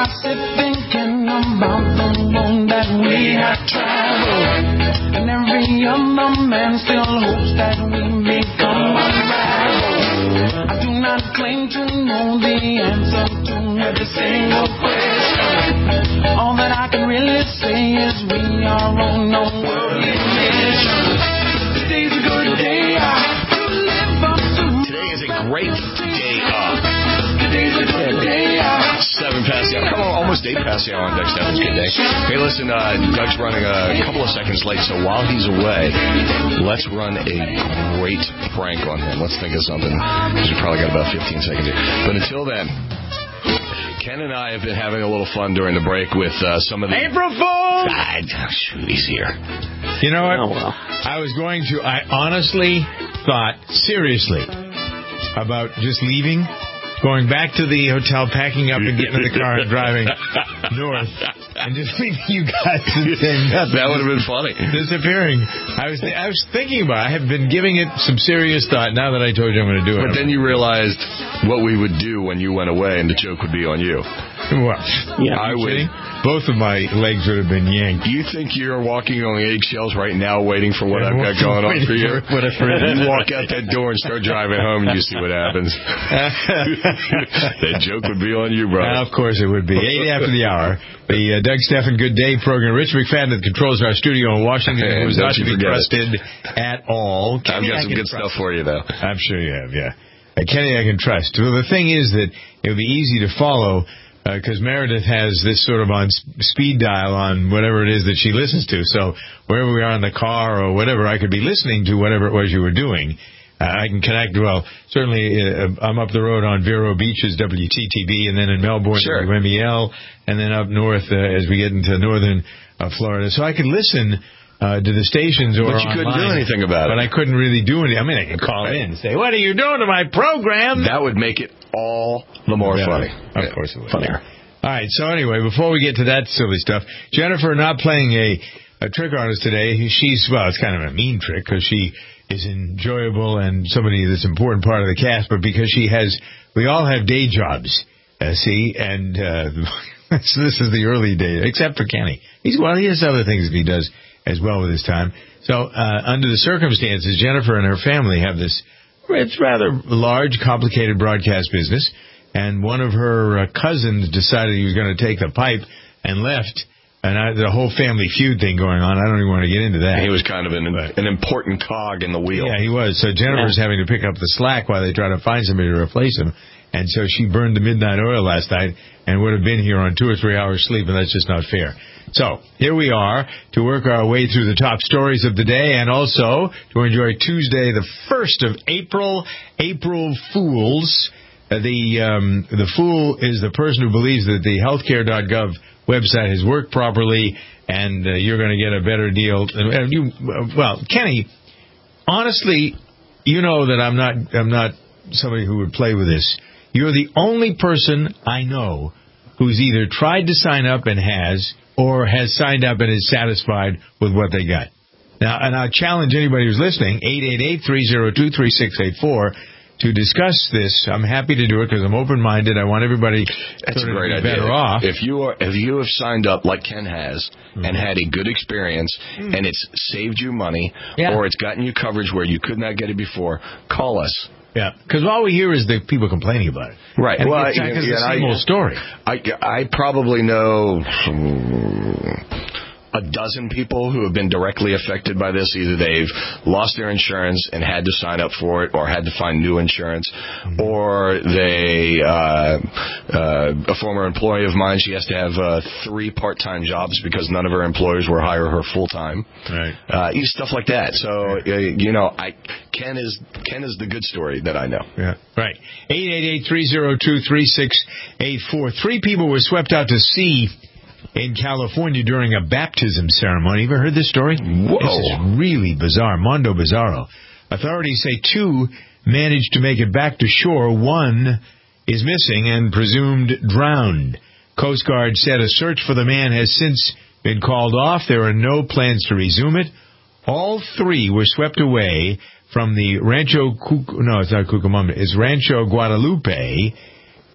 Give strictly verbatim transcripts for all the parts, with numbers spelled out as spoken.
sit thinking about the road that we have traveled, and every other man still hopes that we become unraveled. I do not claim to know the answer to every single question. All that I can really say is we are on no worldly mission. Today's a good day to live up to. Today is a great day up. Today's a good day. Seven past the hour. Come on, almost eight past the hour on Doug Steffens' Good Day. Hey, listen, uh, Doug's running a couple of seconds late, so while he's away, let's run a great prank on him. Let's think of something, because we probably got about fifteen seconds here. But until then, Ken and I have been having a little fun during the break with uh, some of the... April Fool! Ah, shoot, he's here. You know what? Oh, well. I was going to... I honestly thought, seriously, about just leaving, going back to the hotel, packing up and getting in the car and driving north, and just leaving you guys and saying nothing. That would have been funny. Disappearing. I was I was thinking about it. I have been giving it some serious thought now that I told you I'm going to do it. But then you realized what we would do when you went away, and the joke would be on you. What? Yeah, I would. Kidding? Both of my legs would have been yanked. You think you're walking on eggshells right now waiting for what Yeah, I've got going on for you? For, for you walk out that door and start driving home, and you see what happens. That joke would be on you, bro. Uh, of course it would be. Eight after the hour. The uh, Doug Steffens Good Day program. Rich McFadden that controls our studio in Washington, Hey, who is don't not to you be forget trusted at all. I've Kenny, got I some can good trust. stuff for you, though. I'm sure you have, yeah. Uh, Kenny, I can trust. Well, the thing is that it would be easy to follow because uh, Meredith has this sort of on sp- speed dial on whatever it is that she listens to. So wherever we are in the car or whatever, I could be listening to whatever it was you were doing. Uh, I can connect, well, certainly uh, I'm up the road on Vero Beach's W T T B, and then in Melbourne, Sure. W M E L, and then up north uh, as we get into northern uh, Florida. So I could listen uh, to the stations or But you couldn't do online, anything about it. But I couldn't really do anything. I mean, I could call in and say, what are you doing to my program? That would make it all the more Yeah, funny. Of course it would. Funnier. All right, so anyway, before we get to that silly stuff, Jennifer not playing a, a trick on us today. She's, well, it's kind of a mean trick because she is enjoyable and somebody that's an important part of the cast, but because she has, we all have day jobs, uh, see, and uh, so this is the early days, except for Kenny. He's, well, he has other things that he does as well with his time. So uh, under the circumstances, Jennifer and her family have this, it's rather large, complicated broadcast business. And one of her uh, cousins decided he was going to take the pipe and left. And I, the whole family feud thing going on, I don't even want to get into that. He was kind of an, an important cog in the wheel. Yeah, he was. So Jennifer's Yeah. having to pick up the slack while they try to find somebody to replace him. And so she burned the midnight oil last night and would have been here on two or three hours sleep, and that's just not fair. So here we are to work our way through the top stories of the day and also to enjoy Tuesday, the first of April, April Fools. Uh, the um, the fool is the person who believes that the healthcare dot gov website has worked properly and uh, you're going to get a better deal. Uh, you, uh, well, Kenny, honestly, you know that I'm not I'm not somebody who would play with this. You're the only person I know who's either tried to sign up and has, or has signed up and is satisfied with what they got. Now, and I challenge anybody who's listening, eight eight eight, three oh two, three six eight four, to discuss this. I'm happy to do it because I'm open-minded. I want everybody That's sort a of great to be idea. better off. If you are, if you have signed up like Ken has Mm-hmm. and had a good experience mm. and it's saved you money Yeah. or it's gotten you coverage where you could not get it before, call us. Yeah, because all we hear is the people complaining about it. Right. And well, it's, I, it's yeah, the same I, old story. I, I probably know a dozen people who have been directly affected by this. Either they've lost their insurance and had to sign up for it or had to find new insurance, mm-hmm. or they, uh, uh, a former employee of mine, she has to have uh, three part-time jobs because none of her employers will hire her full-time. Right. Uh, stuff like that. So, uh, you know, I Ken is Ken is the good story that I know. Yeah. Right. eight eight eight, three oh two, three six eight four. Three people were swept out to sea in California during a baptism ceremony. You ever heard this story? Whoa. This is really bizarre. Mondo Bizarro. Authorities say two managed to make it back to shore. One is missing and presumed drowned. Coast Guard said a search for the man has since been called off. There are no plans to resume it. All three were swept away from the Rancho Cuc- no, it's not Cucamonga. It's Rancho Guadalupe.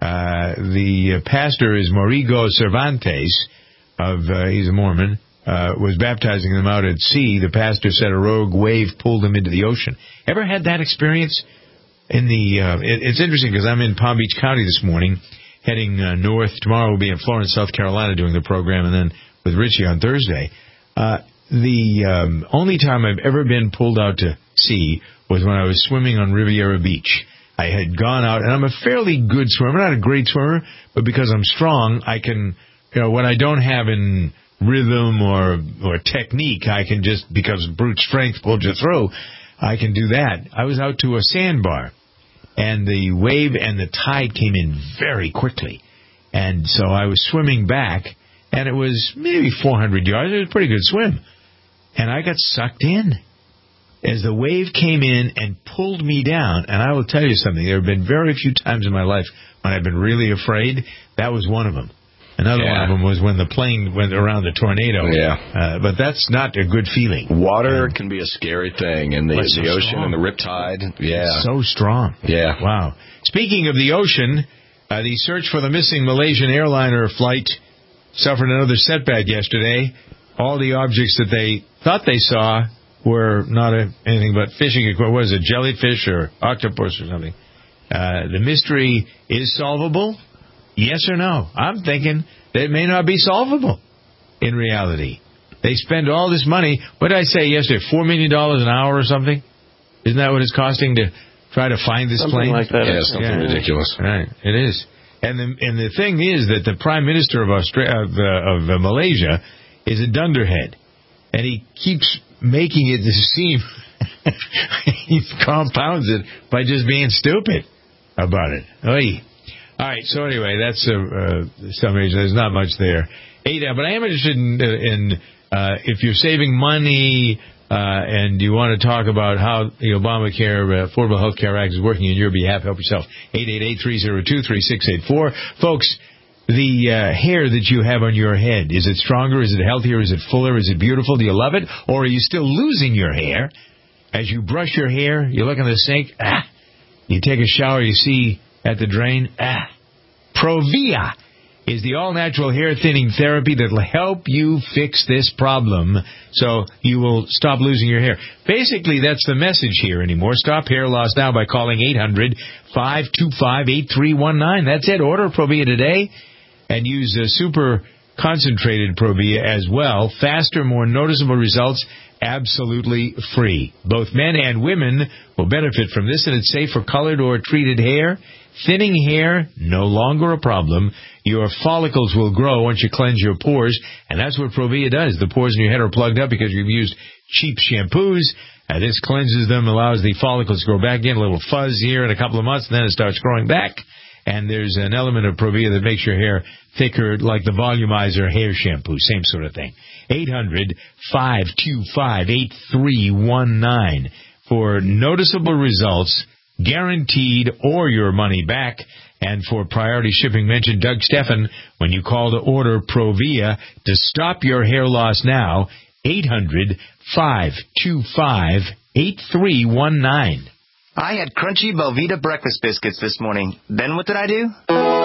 Uh, the pastor is Morigo Cervantes, of uh, he's a Mormon, uh, was baptizing them out at sea. The pastor said a rogue wave pulled them into the ocean. Ever had that experience? In the uh, it, it's interesting because I'm in Palm Beach County this morning, heading uh, north. Tomorrow we'll be in Florence, South Carolina, doing the program, and then with Richie on Thursday. Uh, the um, only time I've ever been pulled out to sea was when I was swimming on Riviera Beach. I had gone out, and I'm a fairly good swimmer, not a great swimmer, but because I'm strong, I can, you know, what I don't have in rhythm or or technique, I can just, because brute strength pulled you through, I can do that. I was out to a sandbar, and the wave and the tide came in very quickly. And so I was swimming back, and it was maybe four hundred yards. It was a pretty good swim. And I got sucked in as the wave came in and pulled me down. And I will tell you something. There have been very few times in my life when I've been really afraid. That was one of them. Another yeah. one of them was when the plane went around the tornado. Yeah. Uh, but that's not a good feeling. Water and can be a scary thing, and the, the so ocean strong. and the riptide. Yeah. It's so strong. Yeah. Wow. Speaking of the ocean, uh, the search for the missing Malaysian airliner flight suffered another setback yesterday. All the objects that they thought they saw were not a, anything but fishing equipment. What is it, jellyfish or octopus or something? Uh, the mystery is solvable? Yes or no? I'm thinking that it may not be solvable in reality. They spend all this money. What did I say yesterday? Four million dollars an hour or something? Isn't that what it's costing to try to find this something plane? Like that. Yeah, something yeah. ridiculous. Right, it is. And the and the thing is that the Prime Minister of Australia, of, uh, of uh, Malaysia is a dunderhead, and he keeps making it seem he compounds it by just being stupid about it. Oy. All right, so anyway, that's uh, uh, some reason. There's not much there. Eight, uh, but I am interested in, in uh, if you're saving money uh, and you want to talk about how the Obamacare, uh, Affordable Health Care Act is working on your behalf, help yourself. eight eight eight, three oh two, three six eight four. Folks, the uh, hair that you have on your head, is it stronger? Is it healthier? Is it fuller? Is it beautiful? Do you love it? Or are you still losing your hair? As you brush your hair, you look in the sink, ah. You take a shower, you see at the drain, ah. Provia is the all-natural hair thinning therapy that will help you fix this problem so you will stop losing your hair. Basically, that's the message here anymore. Stop hair loss now by calling eight hundred, five two five, eight three one nine. That's it. Order Provia today and use a super concentrated Provia as well. Faster, more noticeable results, absolutely free. Both men and women will benefit from this, and it's safe for colored or treated hair. Thinning hair, no longer a problem. Your follicles will grow once you cleanse your pores, and that's what Provia does. The pores in your head are plugged up because you've used cheap shampoos. Uh, this cleanses them, allows the follicles to grow back in, a little fuzz here in a couple of months, and then it starts growing back. And there's an element of Provia that makes your hair thicker, like the Volumizer hair shampoo, same sort of thing. eight hundred, five two five, eight three one nine for noticeable results, guaranteed, or your money back. And for priority shipping, mention Doug Steffen when you call to order Provia to stop your hair loss now. eight hundred, five two five, eight three one nine. I had crunchy Belvita breakfast biscuits this morning. Then what did I do?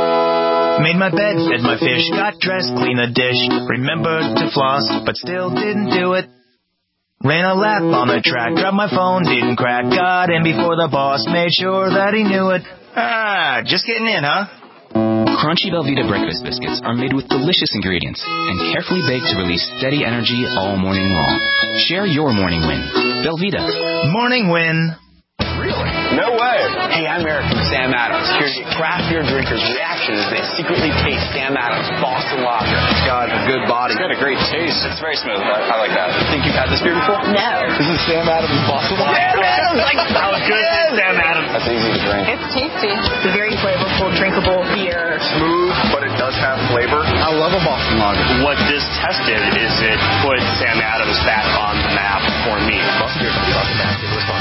Made my bed, fed my fish, got dressed, cleaned the dish, remembered to floss, but still didn't do it. Ran a lap on the track, grabbed my phone, didn't crack, got in before the boss, made sure that he knew it. Ah, just getting in, huh? Crunchy Belvita breakfast biscuits are made with delicious ingredients and carefully baked to release steady energy all morning long. Share your morning win. Belvita. Morning win. Really? No way. Hey, I'm Eric from Sam Adams. Here to get craft beer drinkers' reaction as they secretly taste Sam Adams Boston Lager. It's got a good body. It's got a great taste. It's very smooth. I, I like that. Think you've had this beer before? No. This is Sam Adams Boston Lager. Sam Adams! Like, How good is Sam Adams? That's easy to drink. It's tasty. It's a very flavorful, drinkable beer. Smooth, but it does have flavor. I love a Boston Lager. What this tested is it put Sam Adams back on the map for me. Boston Beer, Boston Beer, responsibly.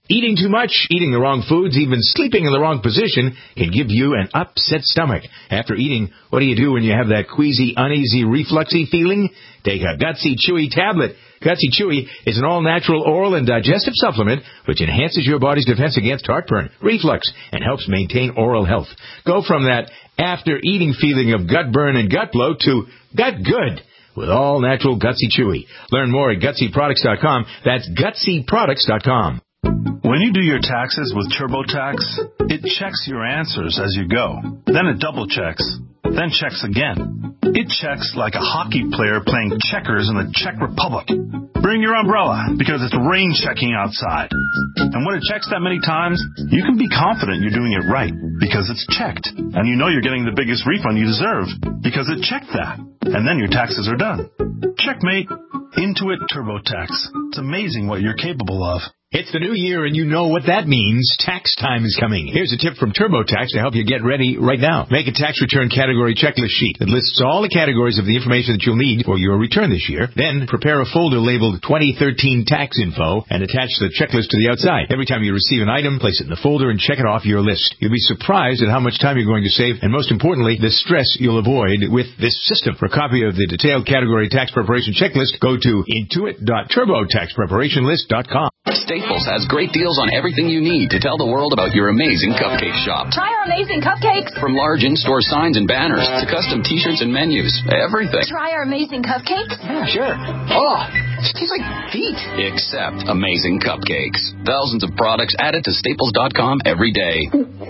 Eating too much, eating the wrong foods, even sleeping in the wrong position can give you an upset stomach. After eating, what do you do when you have that queasy, uneasy, refluxy feeling? Take a Gutsy Chewy tablet. Gutsy Chewy is an all-natural oral and digestive supplement which enhances your body's defense against heartburn, reflux, and helps maintain oral health. Go from that after-eating feeling of gut burn and gut bloat to gut good with all-natural Gutsy Chewy. Learn more at Gutsy Products dot com. That's Gutsy Products dot com. When you do your taxes with TurboTax, it checks your answers as you go. Then it double checks, then checks again. It checks like a hockey player playing checkers in the Czech Republic. Bring your umbrella because it's rain checking outside. And when it checks that many times, you can be confident you're doing it right because it's checked. And you know you're getting the biggest refund you deserve because it checked that. And then your taxes are done. Checkmate. Intuit TurboTax. It's amazing what you're capable of. It's the new year, and you know what that means. Tax time is coming. Here's a tip from TurboTax to help you get ready right now. Make a tax return category checklist sheet that lists all the categories of the information that you'll need for your return this year. Then prepare a folder labeled twenty thirteen Tax Info and attach the checklist to the outside. Every time you receive an item, place it in the folder and check it off your list. You'll be surprised at how much time you're going to save, and most importantly, the stress you'll avoid with this system. For a copy of the detailed category tax preparation checklist, go to intuit dot turbo tax preparation list dot com. Staples has great deals on everything you need to tell the world about your amazing cupcake shop. Try our amazing cupcakes. From large in-store signs and banners to custom t-shirts and menus, everything. Try our amazing cupcakes. Yeah, sure. Oh, it tastes like feet. Except amazing cupcakes. Thousands of products added to staples dot com every day.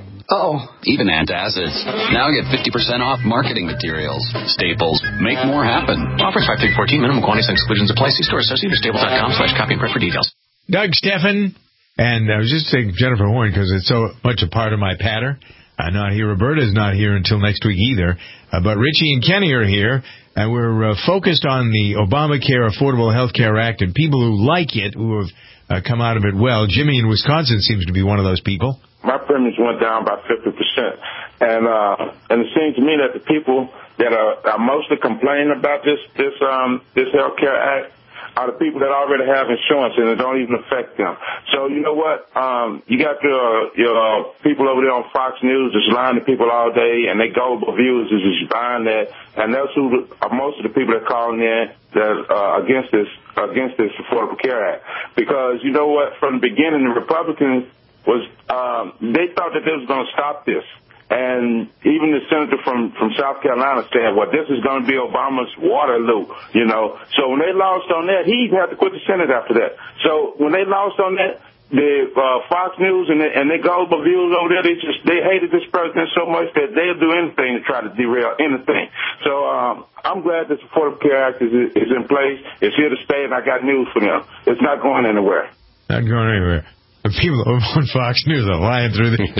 Oh, even antacids. Now get fifty percent off marketing materials. Staples. Make more happen. Offers five through fourteen. Minimum quantities and exclusions apply. See store associated or staples dot com slash copy and print for details. Doug Steffen, and I was just saying Jennifer Horn because it's so much a part of my patter. I'm not here. Roberta's not here until next week either. Uh, but Richie and Kenny are here, and we're uh, focused on the Obamacare Affordable Health Care Act and people who like it, who have uh, come out of it well. Jimmy in Wisconsin seems to be one of those people. My premiums went down by fifty percent. And uh, and it seems to me that the people that are, are mostly complaining about this, this, um, this Health Care Act are the people that already have insurance and it don't even affect them. So you know what? Um, you got your your uh, people over there on Fox News just lying to people all day, and they gullible viewers is just buying that, and that's who the, uh, most of the people that are calling in that uh, against this against this Affordable Care Act. Because you know what? From the beginning, the Republicans was um, they thought that they was going to stop this. And even the senator from, from South Carolina said, well, this is going to be Obama's Waterloo, you know. So when they lost on that, he had to quit the Senate after that. So when they lost on that, the uh, Fox News and, the, and their gullible viewers over there, they just they hated this president so much that they'll do anything to try to derail anything. So um, I'm glad this Affordable Care Act is, is in place. It's here to stay, and I got news for them. It's not going anywhere. Not going anywhere. The people over on Fox News are lying through the...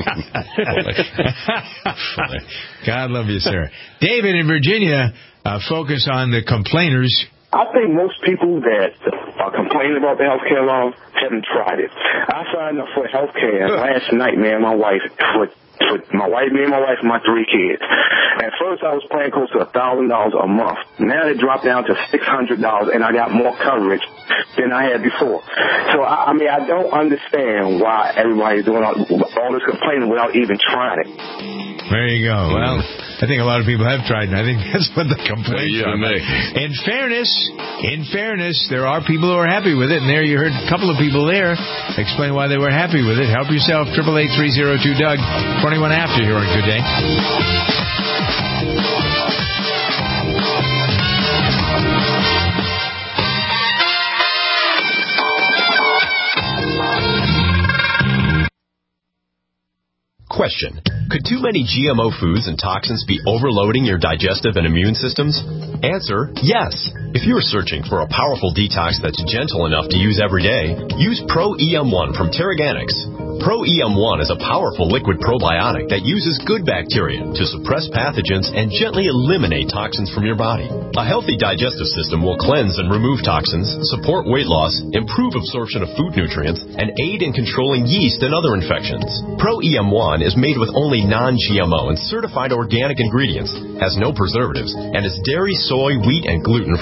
God love you, sir. David in Virginia, uh, focus on the complainers. I think most people that are complaining about the health care law haven't tried it. I signed up for health care last night, man, my wife, for, for my wife, me and my wife and my three kids. At first, I was paying close to one thousand dollars a month. Now it dropped down to six hundred dollars, and I got more coverage than I had before. So, I, I mean, I don't understand why everybody's doing all, all this complaining without even trying it. There you go. Well, I think a lot of people have tried, and I think that's what the complaint is. Yeah, me. In fairness, in fairness, there are people who are happy with it, and there you heard a couple of people there explain why they were happy with it. Help yourself, eight eight eight, three oh two, Doug, twenty-one after here on Good Day. Question. Could too many G M O foods and toxins be overloading your digestive and immune systems? Answer, yes. If you are searching for a powerful detox that's gentle enough to use every day, use Pro E M one from Terraganics. Pro E M one is a powerful liquid probiotic that uses good bacteria to suppress pathogens and gently eliminate toxins from your body. A healthy digestive system will cleanse and remove toxins, support weight loss, improve absorption of food nutrients, and aid in controlling yeast and other infections. Pro E M one is made with only non-G M O and certified organic ingredients, has no preservatives, and is dairy, soy, wheat, and gluten-free.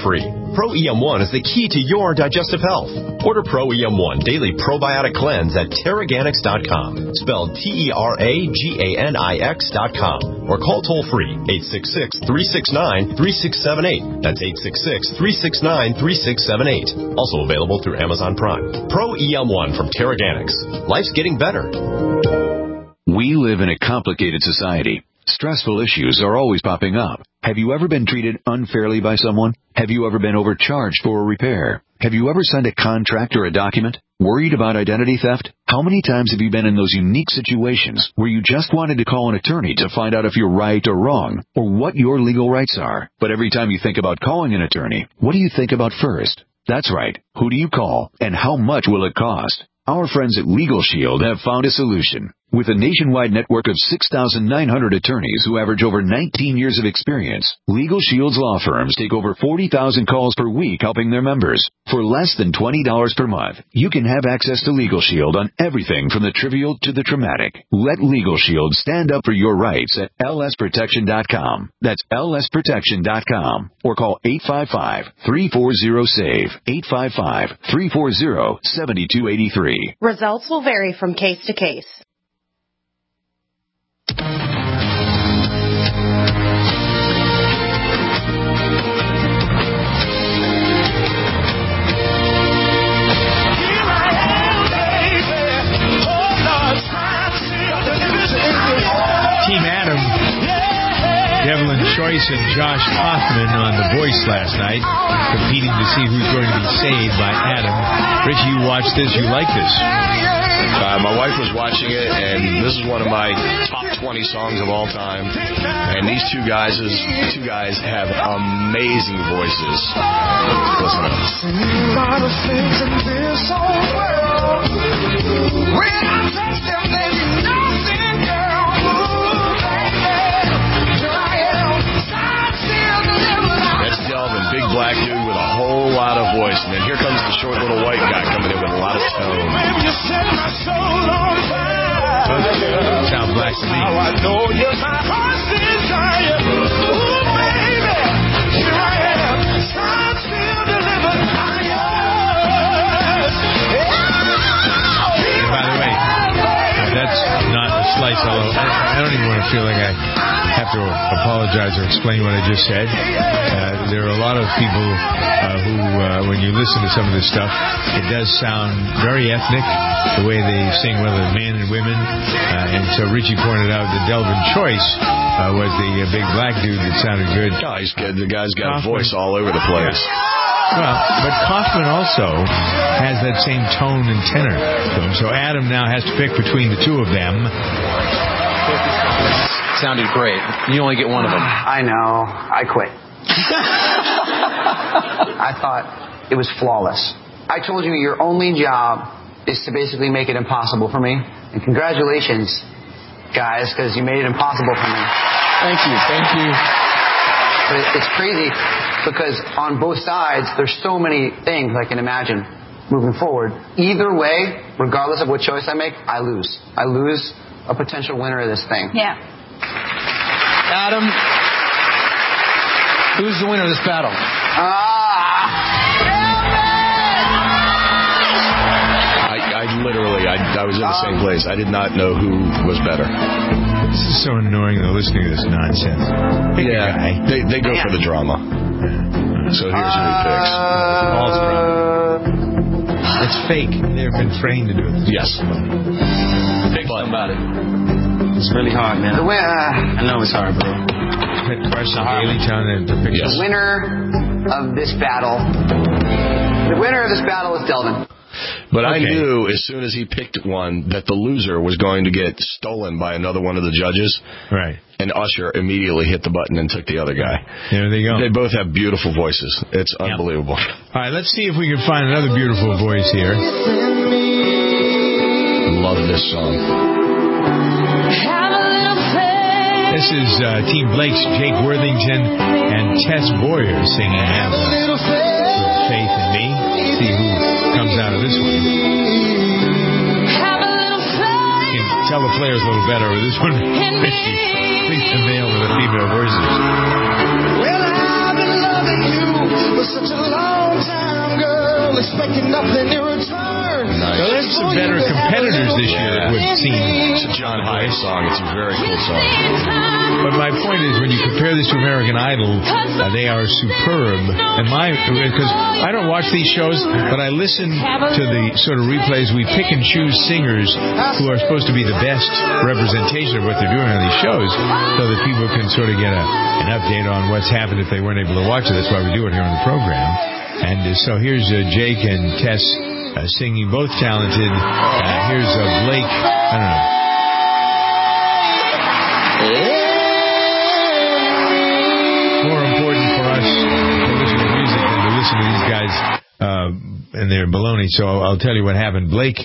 Pro E M one is the key to your digestive health. Order Pro E M one Daily Probiotic Cleanse at Terraganics dot com, spelled T E R A G A N I X dot com, or call toll-free eight six six, three six nine, three six seven eight. That's eight six six, three six nine, three six seven eight. Also available through Amazon Prime. Pro E M one from Terraganics. Life's getting better. We live in a complicated society. Stressful issues are always popping up. Have you ever been treated unfairly by someone? Have you ever been overcharged for a repair? Have you ever signed a contract or a document? Worried about identity theft? How many times have you been in those unique situations where you just wanted to call an attorney to find out if you're right or wrong, or what your legal rights are? But every time you think about calling an attorney, what do you think about first? That's right. Who do you call, and how much will it cost? Our friends at Legal Shield have found a solution. With a nationwide network of six thousand nine hundred attorneys who average over nineteen years of experience, Legal Shield's law firms take over forty thousand calls per week helping their members. For less than twenty dollars per month, you can have access to Legal Shield on everything from the trivial to the traumatic. Let Legal Shield stand up for your rights at L S protection dot com. That's L S protection dot com. Or call eight five five, three four zero, SAVE, eight five five, three four zero, seven two eight three. Results will vary from case to case. Team Adam, Devlin Choice, and Josh Kaufman on The Voice last night, competing to see who's going to be saved by Adam. Richie, you watched this. You like this? Uh, my wife was watching it, and this is one of my top twenty songs of all time. And these two guys, two guys have amazing voices. Listen up. That's Delvin, big black dude with a whole lot of voice. And then here comes the short little white guy coming in with a lot of tone. Sound black to me. And by the way, that's not a slice, although I, I don't even want to feel like I have to apologize or explain what I just said. Uh, there are a lot of people uh, who, uh, when you listen to some of this stuff, it does sound very ethnic, the way they sing, whether men and women. Uh, and so Richie pointed out that Delvin Choice uh, was the uh, big black dude that sounded good. Oh, he's good. The guy's got Kaufman. A voice all over the place. Well, but Kaufman also has that same tone and tenor to him. So Adam now has to pick between the two of them. Sounded great. You only get one of them. I know. I quit. I thought it was flawless. I told you your only job is to basically make it impossible for me. And congratulations, guys, because you made it impossible for me. Thank you. Thank you. But it's crazy because on both sides, there's so many things I can imagine moving forward. Either way, regardless of what choice I make, I lose. I lose a potential winner of this thing. Yeah. Adam, who's the winner of this battle? Ah! I, I literally, I, I was in the same place. I did not know who was better. This is so annoying, though, listening to this nonsense. Pick yeah, a guy. They, they go for the drama. So here's who he picks. All drama. It's fake. They've been trained to do it. Yes. Pick somebody. It's really hard, man. The win- uh, I know it's hard, bro. That question, Daily Town, to pick the winner of this battle. The winner of this battle is Delvin. But Okay. I knew as soon as he picked one that the loser was going to get stolen by another one of the judges. Right. And Usher immediately hit the button and took the other guy. There they go. They both have beautiful voices. It's Yep. unbelievable. All right, let's see if we can find another beautiful voice here. Love this song. This is uh, Team Blake's Jake Worthington and Tess Boyer singing Have a Little Faith in Me. See who comes out of this one. You can tell the players a little better with this one. At least the male and the female voices. Well, I've been loving you for such a long nothing in return. Nice. Well, there's some better competitors this year, it would seem. It's a John Hyatt song. It's a very cool song. But my point is, when you compare this to American Idol, uh, they are superb. And my, because I don't watch these shows, but I listen to the sort of replays. We pick and choose singers who are supposed to be the best representation of what they're doing on these shows, so that people can sort of get a, an update on what's happened if they weren't able to watch it. That's why we do it here on the program. And uh, so here's uh, Jake and Tess uh, singing, both talented. Uh, here's uh, Blake. I don't know. More important for us to listen to music than to listen to these guys uh, and their baloney. So I'll, I'll tell you what happened. Blake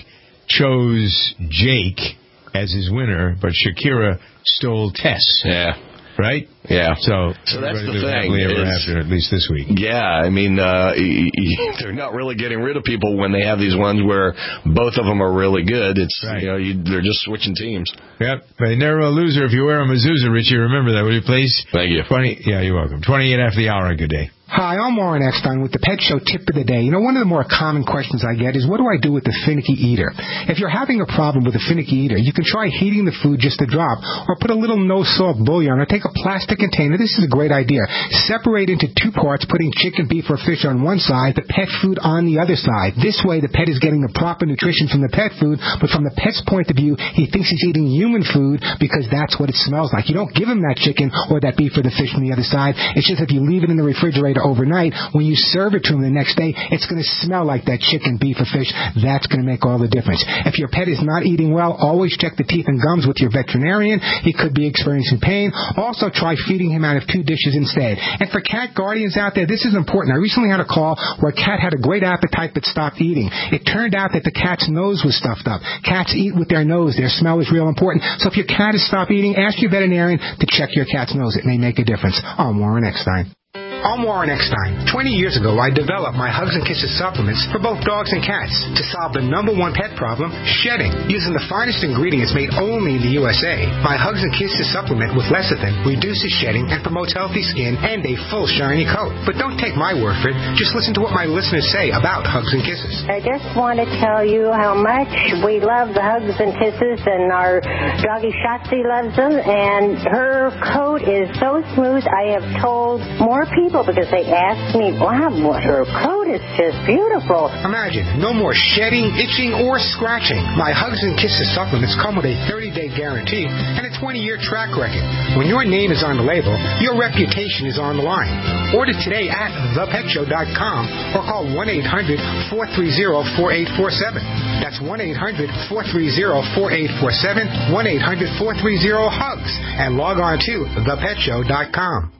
chose Jake as his winner, but Shakira stole Tess. Yeah. Right? Yeah. So, so that's the thing. Happily ever after, at least this week. Yeah, I mean, uh, they're not really getting rid of people when they have these ones where both of them are really good. It's right. you know, you, they're just switching teams. Yep. But never a loser if you wear a mezuzah, Richie. Remember that, will you please? Thank you. Twenty. Yeah, you're welcome. Twenty-eight after the hour. Good day. Hi, I'm Warren Eckstein with the Pet Show Tip of the Day. You know, one of the more common questions I get is, what do I do with the finicky eater? If you're having a problem with a finicky eater, you can try heating the food just a drop, or put a little no-salt bouillon, or take a plastic container. This is a great idea. Separate into two parts, putting chicken, beef, or fish on one side, the pet food on the other side. This way, the pet is getting the proper nutrition from the pet food, but from the pet's point of view, he thinks he's eating human food because that's what it smells like. You don't give him that chicken or that beef or the fish from the other side. It's just if you leave it in the refrigerator overnight, when you serve it to him the next day, it's going to smell like that chicken, beef, or fish. That's going to make all the difference. If your pet is not eating well, always check the teeth and gums with your veterinarian. He could be experiencing pain. Also, try feeding him out of two dishes instead. And for cat guardians out there, this is important. I recently had a call where a cat had a great appetite but stopped eating. It turned out that the cat's nose was stuffed up. Cats eat with their nose. Their smell is real important. So if your cat has stopped eating, ask your veterinarian to check your cat's nose. It may make a difference. I'm Warren Eckstein. I'm Warren Eckstein. Twenty years ago, I developed my Hugs and Kisses supplements for both dogs and cats to solve the number one pet problem, shedding. Using the finest ingredients made only in the U S A, my Hugs and Kisses supplement with lecithin reduces shedding and promotes healthy skin and a full shiny coat. But don't take my word for it. Just listen to what my listeners say about Hugs and Kisses. I just want to tell you how much we love the Hugs and Kisses, and our doggy Shotzi loves them, and her coat is so smooth. I have told more people because they ask me, wow, her coat is just beautiful. Imagine, no more shedding, itching, or scratching. My Hugs and Kisses supplements come with a thirty-day guarantee and a twenty-year track record. When your name is on the label, your reputation is on the line. Order today at the pet show dot com or call one eight hundred four three zero four eight four seven. That's one eight hundred four three zero four eight four seven, one eight hundred four three zero HUGS, and log on to the pet show dot com.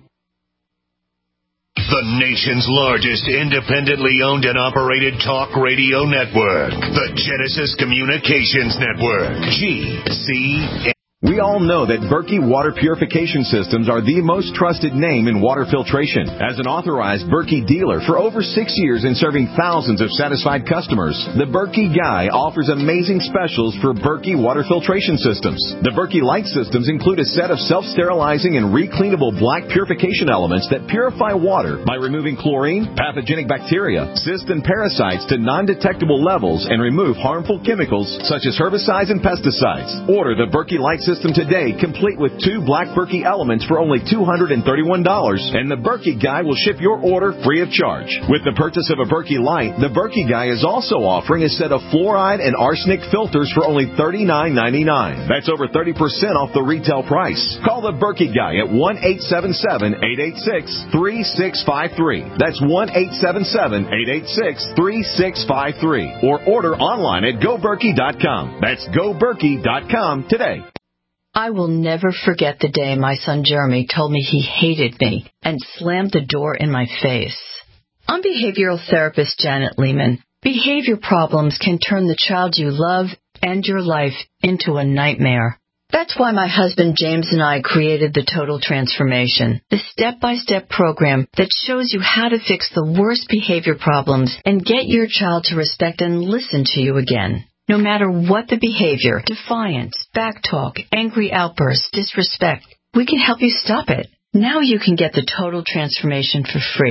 The nation's largest independently owned and operated talk radio network. The Genesis Communications Network. G C N. We all know that Berkey Water Purification Systems are the most trusted name in water filtration. As an authorized Berkey dealer for over six years and serving thousands of satisfied customers, the Berkey Guy offers amazing specials for Berkey Water Filtration Systems. The Berkey Light Systems include a set of self-sterilizing and recleanable black purification elements that purify water by removing chlorine, pathogenic bacteria, cysts, and parasites to non-detectable levels and remove harmful chemicals such as herbicides and pesticides. Order the Berkey Light Systems today, complete with two black Berkey elements for only two hundred thirty-one dollars, and the Berkey Guy will ship your order free of charge. With the purchase of a Berkey Light, the Berkey Guy is also offering a set of fluoride and arsenic filters for only thirty-nine ninety-nine. That's over thirty percent off the retail price. Call the Berkey Guy at one eight seven seven, eight eight six, three six five three. That's one eight seven seven, eight eight six, three six five three. Or order online at go berkey dot com. That's go berkey dot com today. I will never forget the day my son Jeremy told me he hated me and slammed the door in my face. I'm behavioral therapist Janet Lehman. Behavior problems can turn the child you love and your life into a nightmare. That's why my husband James and I created the Total Transformation, the step-by-step program that shows you how to fix the worst behavior problems and get your child to respect and listen to you again. No matter what the behavior, defiance, backtalk, angry outbursts, disrespect, we can help you stop it. Now you can get the Total Transformation for free.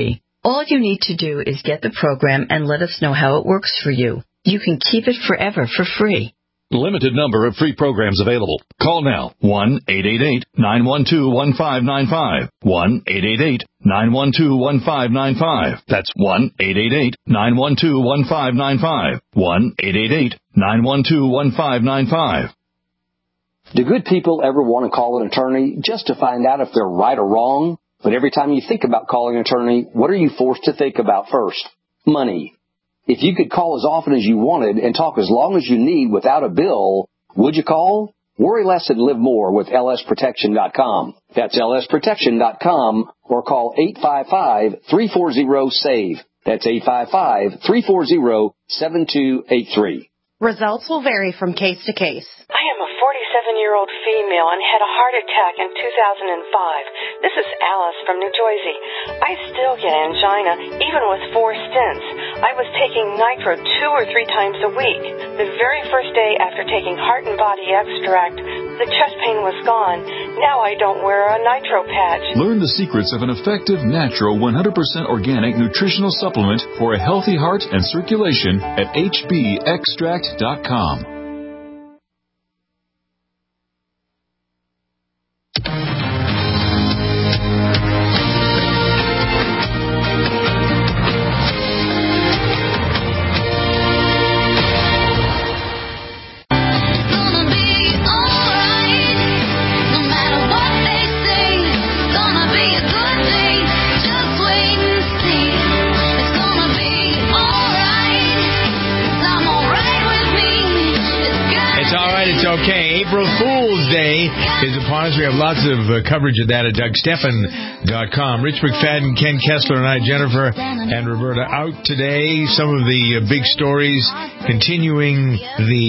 All you need to do is get the program and let us know how it works for you. You can keep it forever for free. Limited number of free programs available. Call now. one eight eight eight, nine one two, one five nine five. one eight eight eight, nine one two, one five nine five. That's one eight eight eight, nine one two, one five nine five. one eight eight eight, nine one two, one five nine five. Do good people ever want to call an attorney just to find out if they're right or wrong? But every time you think about calling an attorney, what are you forced to think about first? Money. If you could call as often as you wanted and talk as long as you need without a bill, would you call? Worry less and live more with L S protection dot com. That's L S protection dot com or call eight five five, three four zero, SAVE. That's eight five five, three four zero, seven two eight three. Results will vary from case to case. I am a forty-seven-year-old female and had a heart attack in two thousand five. This is Alice from New Jersey. I still get angina, even with four stents. I was taking nitro two or three times a week. The very first day after taking Heart and Body Extract, the chest pain was gone. Now I don't wear a nitro patch. Learn the secrets of an effective, natural, one hundred percent organic nutritional supplement for a healthy heart and circulation at H B extract dot com. Okay, April Fool's Day is upon us. We have lots of uh, coverage of that at Doug Stephan dot com. Rich McFadden, Ken Kessler, and I, Jennifer and Roberta, out today. Some of the uh, big stories continuing the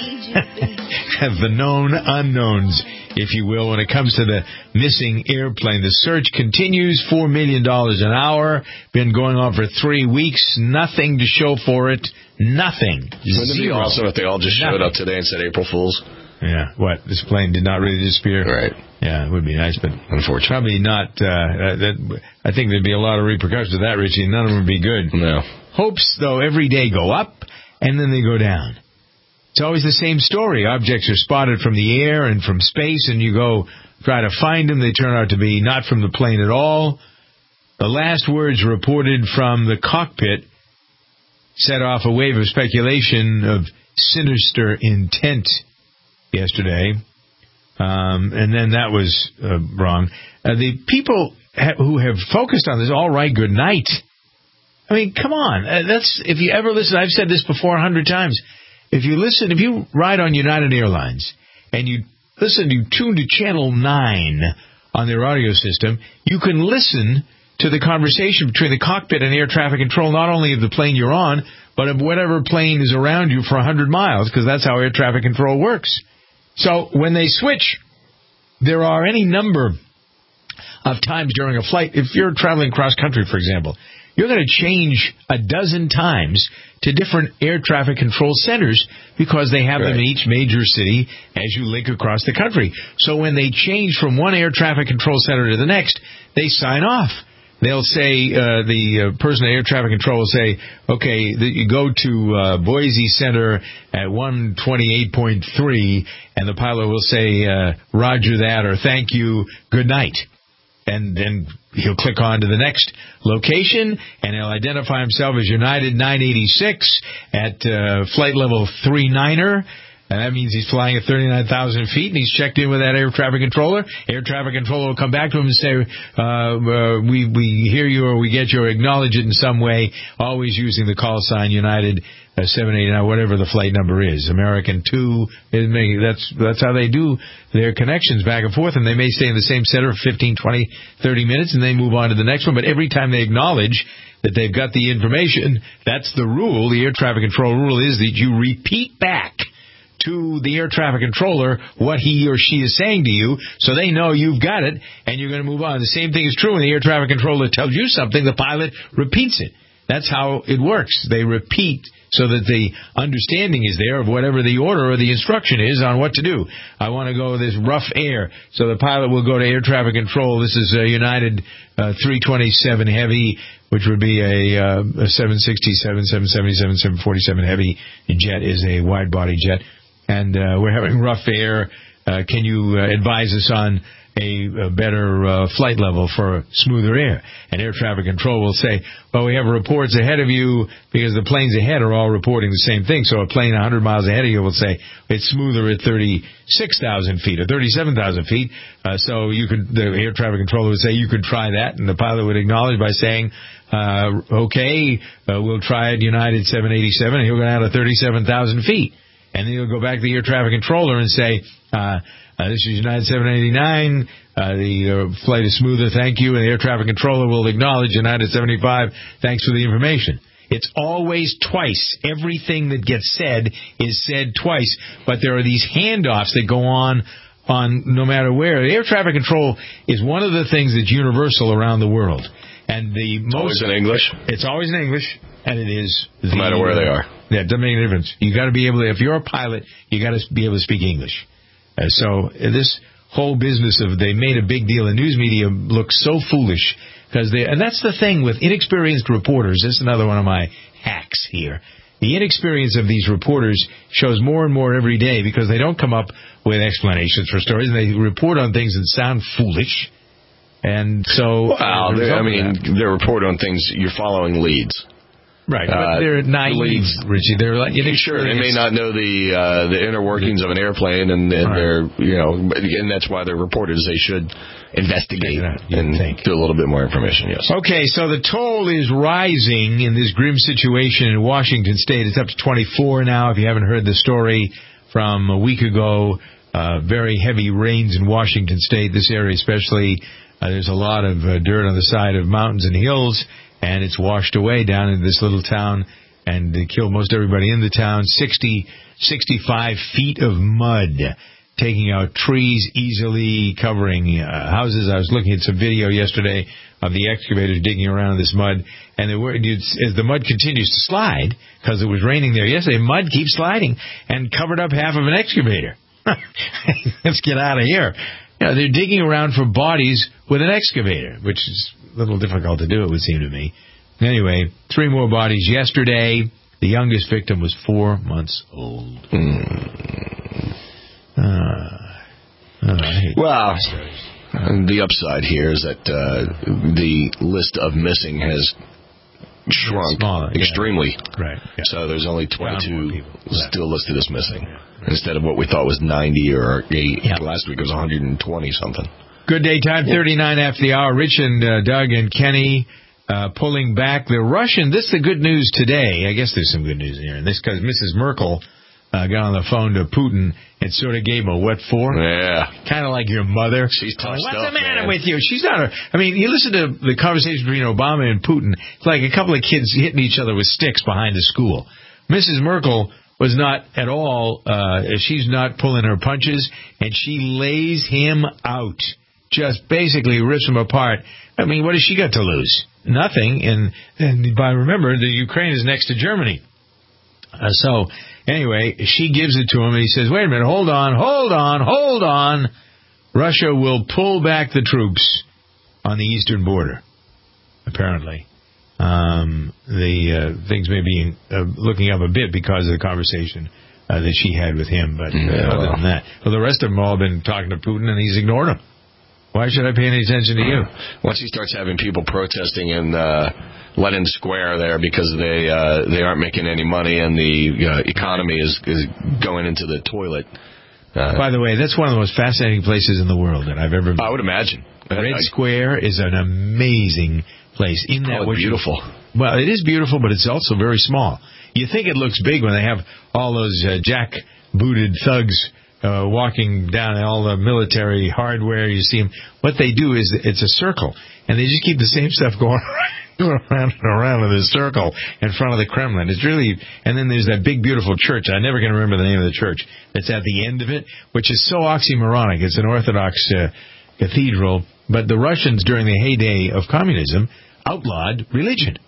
uh, the known unknowns, if you will, when it comes to the missing airplane. The search continues, four million dollars an hour, been going on for three weeks, nothing to show for it. Nothing. Wouldn't it be awesome if they all just showed up today and said April Fools? Yeah, what? This plane did not really disappear? Right. Yeah, it would be nice, but unfortunately. Probably not. Uh, that, I think there'd be a lot of repercussions to that, Richie. None of them would be good. No. Hopes, though, every day go up, and then they go down. It's always the same story. Objects are spotted from the air and from space, and you go try to find them. They turn out to be not from the plane at all. The last words reported from the cockpit set off a wave of speculation of sinister intent yesterday, um, and then that was uh, wrong. Uh, the people ha- who have focused on this all write good night. I mean, come on. Uh, that's if you ever listen. I've said this before a hundred times. If you listen, if you ride on United Airlines and you listen, you tune to Channel nine on their audio system, you can listen to the conversation between the cockpit and air traffic control, not only of the plane you're on, but of whatever plane is around you for one hundred miles, because that's how air traffic control works. So when they switch, there are any number of times during a flight. If you're traveling cross-country, for example, you're going to change a dozen times to different air traffic control centers because they have right. them in each major city as you link across the country. So when they change from one air traffic control center to the next, they sign off. They'll say, uh, the uh, person at air traffic control will say, okay, the, you go to uh, Boise Center at one twenty-eight point three, and the pilot will say, uh, roger that, or thank you, good night. And then he'll click on to the next location, and he'll identify himself as United nine eighty-six at uh, flight level three niner. And that means he's flying at thirty-nine thousand feet, and he's checked in with that air traffic controller. Air traffic controller will come back to him and say, uh, uh, we, we hear you or we get you or acknowledge it in some way, always using the call sign United uh, seven eighty-nine, whatever the flight number is, American two. That's, that's how they do their connections back and forth, and they may stay in the same center for fifteen, twenty, thirty minutes, and they move on to the next one. But every time they acknowledge that they've got the information, that's the rule. The air traffic control rule is that you repeat back to the air traffic controller what he or she is saying to you, so they know you've got it, and you're going to move on. The same thing is true when the air traffic controller tells you something, the pilot repeats it. That's how it works. They repeat so that the understanding is there of whatever the order or the instruction is on what to do. I want to go this rough air, so the pilot will go to air traffic control. This is a United uh, three twenty-seven Heavy, which would be a, uh, a seven sixty-seven, seven seventy-seven, seven forty-seven Heavy jet is a wide-body jet. And uh, we're having rough air. Uh, can you uh, advise us on a, a better uh, flight level for smoother air? And air traffic control will say, well, we have reports ahead of you, because the planes ahead are all reporting the same thing. So a plane one hundred miles ahead of you will say it's smoother at thirty-six thousand feet or thirty-seven thousand feet. Uh, so you could, the air traffic controller would say you could try that, and the pilot would acknowledge by saying, uh, okay, uh, we'll try it United seven eighty-seven, and he'll go down to thirty-seven thousand feet. And then he'll go back to the air traffic controller and say, uh, uh, this is United seven eighty-nine, uh, the uh, flight is smoother, thank you, and the air traffic controller will acknowledge United seventy-five, thanks for the information. It's always twice. Everything that gets said is said twice, but there are these handoffs that go on on no matter where. Air traffic control is one of the things that's universal around the world. And the it's most, always in English? It's always in English, and it is... No the, matter where they are. Yeah, it doesn't make any difference. You got to be able to, if you're a pilot, you got to be able to speak English. Uh, so uh, this whole business of they made a big deal in news media looks so foolish, because they, and that's the thing with inexperienced reporters. This is another one of my hacks here. The inexperience of these reporters shows more and more every day, because they don't come up with explanations for stories, and they report on things that sound foolish. And so, well, I mean, they report on things, you're following leads. Right, but uh, they're naive, Richie. They're like, you know, sure, they may not know the uh, the inner workings of an airplane, and, and right. they're, you know, and that's why they're reporters. They should investigate and think. do a little bit more information, yes. Okay, so the toll is rising in this grim situation in Washington State. It's up to twenty-four now, if you haven't heard the story from a week ago. Uh, very heavy rains in Washington State, this area especially. Uh, there's a lot of uh, dirt on the side of mountains and hills, and it's washed away down in this little town, and they killed most everybody in the town. sixty, sixty-five feet of mud, taking out trees easily, covering uh, houses. I was looking at some video yesterday of the excavators digging around in this mud, and they were, as the mud continues to slide, because it was raining there yesterday, mud keeps sliding and covered up half of an excavator. Let's get out of here. You know, they're digging around for bodies with an excavator, which is a little difficult to do, it would seem to me. Anyway, three more bodies yesterday. The youngest victim was four months old. Mm. Uh, uh, well, the upside here is that uh, the list of missing has shrunk smaller, extremely. Yeah. Right. Yeah. So there's only twenty-two still listed as missing. Yeah. Instead of what we thought was ninety or eight. Yeah. Last week it was one hundred twenty something. Good day time, thirty-nine after the hour. Rich and uh, Doug and Kenny uh, pulling back. The Russian, this is the good news today. I guess there's some good news in here. And this because Missus Merkel uh, got on the phone to Putin and sort of gave him a what for. Yeah. Kind of like your mother. She's tough What's stuff, the matter man. with you? She's not a... I mean, you listen to the conversation between Obama and Putin. It's like a couple of kids hitting each other with sticks behind the school. Missus Merkel was not at all, uh, she's not pulling her punches, and she lays him out. Just basically rips him apart. I mean, what has she got to lose? Nothing. And, and by remember, the Ukraine is next to Germany. Uh, so, anyway, she gives it to him, and he says, wait a minute, hold on, hold on, hold on. Russia will pull back the troops on the eastern border, apparently. Um, the uh, things may be uh, looking up a bit because of the conversation uh, that she had with him, but uh, yeah, other well. than that, well, the rest of them all have been talking to Putin, and he's ignored them. Why should I pay any attention to you? Once he starts having people protesting in uh, Lenin Square there because they uh, they aren't making any money and the uh, economy is, is going into the toilet. Uh, By the way, that's one of the most fascinating places in the world that I've ever been. I would imagine. Red I, Square is an amazing place. In that oh, beautiful. You, well, it is beautiful, but it's also very small. You think it looks big when they have all those uh, jack-booted thugs uh, walking down all the military hardware. You see them. What they do is it's a circle, and they just keep the same stuff going around and around in this circle in front of the Kremlin. It's really, and then there's that big, beautiful church. I never can remember the name of the church that's at the end of it, which is so oxymoronic. It's an Orthodox uh, cathedral, but the Russians during the heyday of communism outlawed religion.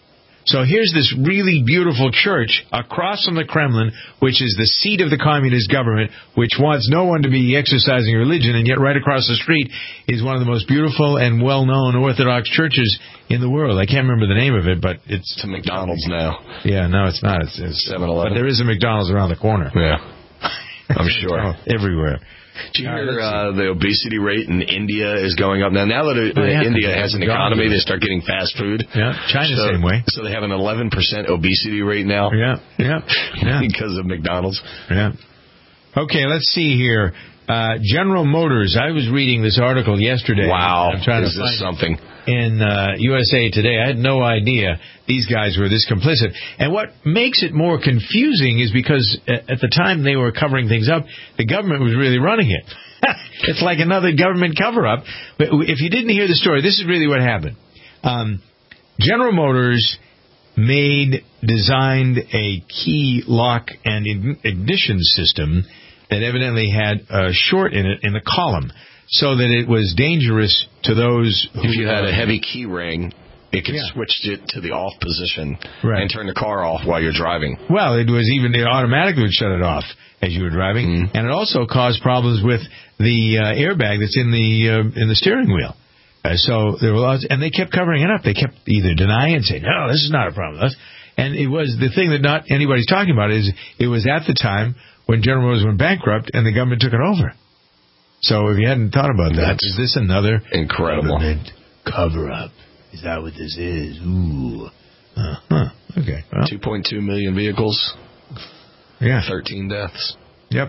So here's this really beautiful church across from the Kremlin, which is the seat of the communist government, which wants no one to be exercising religion, and yet right across the street is one of the most beautiful and well-known Orthodox churches in the world. I can't remember the name of it, but it's... It's a McDonald's now. Yeah, no, it's not. It's, it's seven eleven. But there is a McDonald's around the corner. Yeah, I'm sure. Oh, everywhere. Do you hear uh, the obesity rate in India is going up now? Now that uh, oh, yeah. India has an economy, they start getting fast food. Yeah, China so, same way. So they have an eleven percent obesity rate now. Yeah, yeah, yeah. because of McDonald's. Yeah. Okay, let's see here. Uh, General Motors. I was reading this article yesterday. Wow, I'm trying is to this find something? In uh, U S A Today. I had no idea these guys were this complicit. And what makes it more confusing is because at the time they were covering things up, the government was really running it. It's like another government cover-up. But if you didn't hear the story, this is really what happened. Um, General Motors made, designed a key lock and ignition system that evidently had a short in it in the column, so that it was dangerous to those who... If you had a heavy key ring, it could yeah. switch it to the off position right. and turn the car off while you're driving. Well, it was even, it automatically would shut it off as you were driving, mm-hmm. and it also caused problems with the uh, airbag that's in the uh, in the steering wheel. Uh, so there were lots, and they kept covering it up. They kept either denying and saying, no, this is not a problem. And it was the thing that not anybody's talking about is it was at the time when General Motors went bankrupt and the government took it over. So if you hadn't thought about that, That's is this another incredible government cover-up? Is that what this is? Ooh. Uh-huh. Okay. Well. two point two million vehicles. Yeah. thirteen deaths. Yep.